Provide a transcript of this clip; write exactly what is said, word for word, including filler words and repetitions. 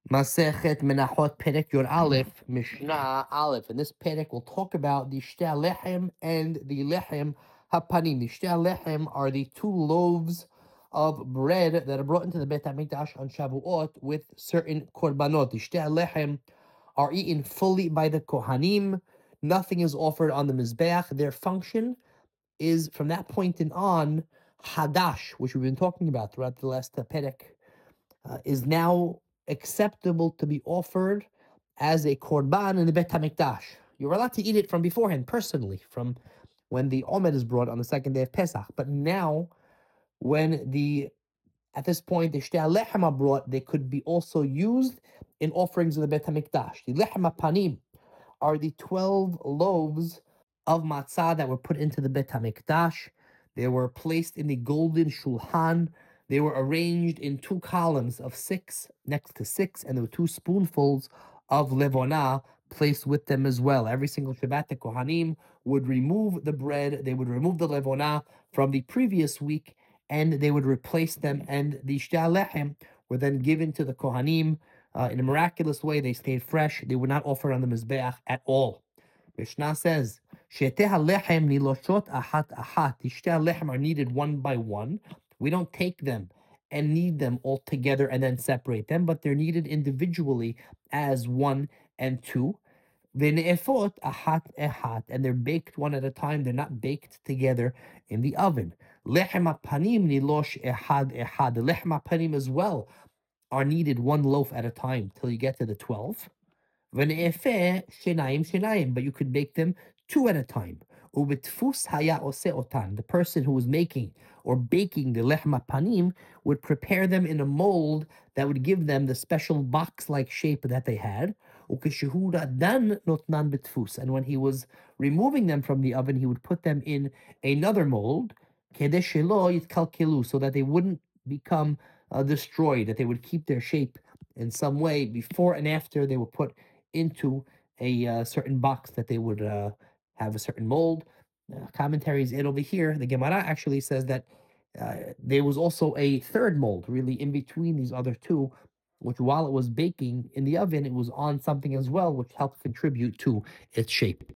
Masechet Menachot Perek Yod Aleph, Mishnah Aleph. And this Perek will talk about the Shtei Lechem and the Lechem Hapanim. The Shtei Lechem are the two loaves of bread that are brought into the Beit HaMikdash on Shavuot with certain korbanot. The Shtei Lechem are eaten fully by the Kohanim. Nothing is offered on the Mizbeach. Their function is, from that point in on, Hadash, which we've been talking about throughout the last uh, Perek, uh, is now acceptable to be offered as a korban in the Beit HaMikdash. You're allowed to eat it from beforehand, personally, from when the Omer is brought on the second day of Pesach. But now, when the at this point the Shtei Lechem are brought, they could be also used in offerings in the Beit HaMikdash. The Lechem HaPanim are the twelve loaves of matzah that were put into the Beit HaMikdash. They were placed in the golden shulchan. They were arranged in two columns of six next to six, and there were two spoonfuls of levona placed with them as well. Every single Shabbat, the Kohanim would remove the bread, they would remove the levona from the previous week, and they would replace them, and the Shtei Lechem were then given to the Kohanim. Uh, in a miraculous way, they stayed fresh. They were not offered on the Mizbeach at all. Mishnah says, Shetei halechem niloshot ahat ahat. The Shtei Lechem are needed one by one. We don't take them and knead them all together and then separate them, but they're needed individually as one and two. V'ne'efot ahat ehat, and they're baked one at a time. They're not baked together in the oven. Lechem hapanim nilosh ehad ehad. The lechem hapanim as well are needed one loaf at a time till you get to the twelve. V'ne'efeh shenayim shenayim, but you could bake them two at a time. Ubetfus haya ose otan. The person who was making or baking the lechem hapanim would prepare them in a mold that would give them the special box-like shape that they had. Dan notnan betfus. And when he was removing them from the oven, he would put them in another mold, kedeh shelo yitkalkelu, so that they wouldn't become uh, destroyed, that they would keep their shape in some way. Before and after, they were put into a uh, certain box that they would uh, have a certain mold. Uh, commentaries and over here, the Gemara actually says that uh, there was also a third mold, really in between these other two, which while it was baking in the oven, it was on something as well, which helped contribute to its shape.